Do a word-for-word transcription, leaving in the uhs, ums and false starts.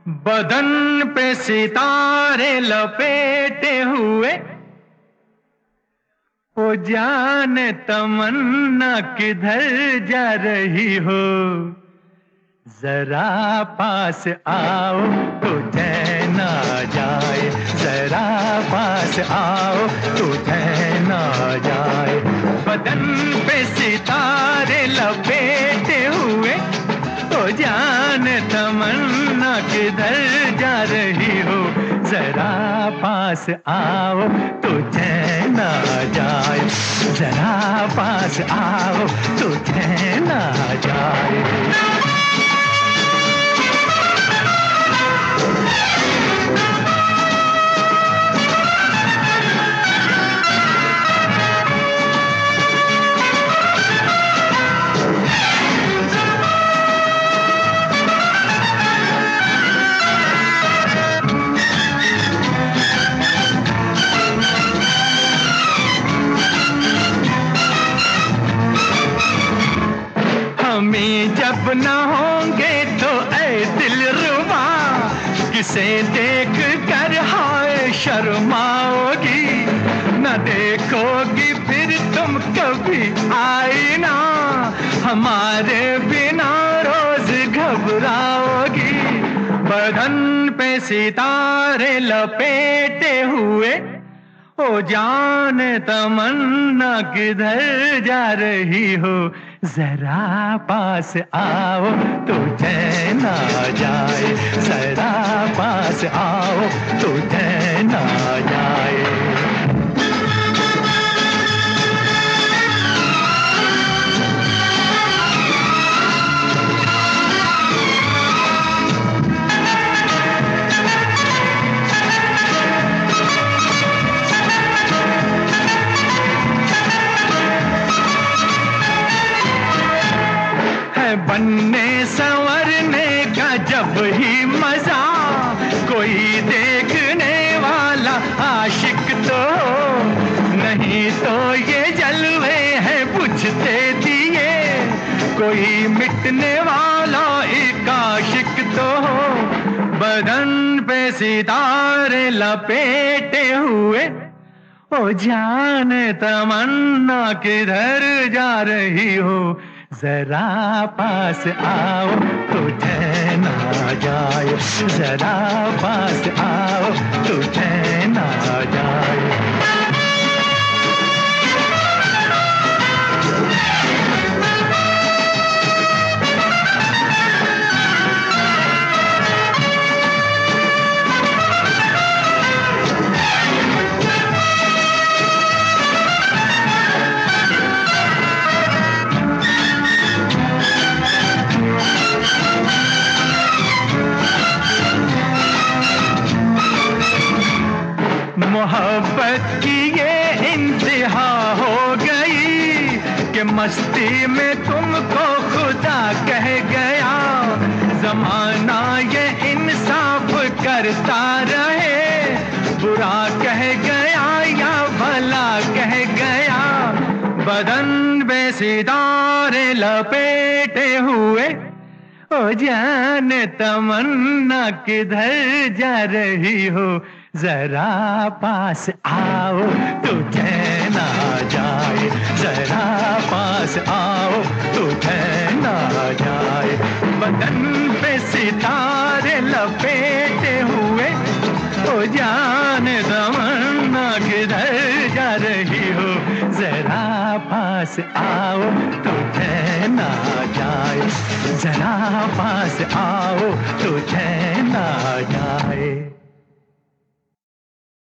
बदन पे सितारे लपेटे हुए, ओ जाने तमन्ना किधर जा रही हो। जरा पास आओ तो चैन आ जाए, जरा पास आओ तो चैन आ जाए। बदन पे सितारे लपेटे हुए, ओ जाने तमन्ना किधर जा रही हो। जरा पास आओ तो चैन आ जाए, जरा पास आओ तो चैन आ जाए। हमें जब न होंगे तो ऐ दिलरुबा, किसे देख कर हाय शर्माओगी। न देखोगी फिर तुम कभी आईना, हमारे बिना रोज घबराओगी। बदन पे सितारे लपेटे हुए, ओ जाने तमन्ना किधर जा रही हो। जरा पास आओ तो चैन आ जाए, जरा पास आओ तो चैन आ जाए। बनने संवरने का जब ही मजा, कोई देखने वाला आशिक तो हो। नहीं तो ये जलवे हैं बुझते दिए, कोई मिटने वाला एक आशिक तो हो। बदन पे सितारे लपेटे हुए, ओ जाने तमन्ना किधर जा रही हो। जरा पास आओ तो चैन आ जाए, जरा पास आओ तो चैन आ जाए। मोहब्बत की ये इंतहा हो गई कि मस्ती में तुमको खुदा कह गया। जमाना ये इंसाफ करता रहे, बुरा कह गया या भला कह गया। बदन पे सितारे लपेटे हुए, ओ जाने तमन्ना किधर जा रही हो। जरा पास आओ तो चैन आ जाए, जरा पास आओ तो चैन आ जाए। बदन पे सितारे लपेटे हुए, ओ जाने तमन्ना किधर जा रही हो। जरा पास आओ तो चैन आ जाए, जरा पास आओ तो चैन आ जाए।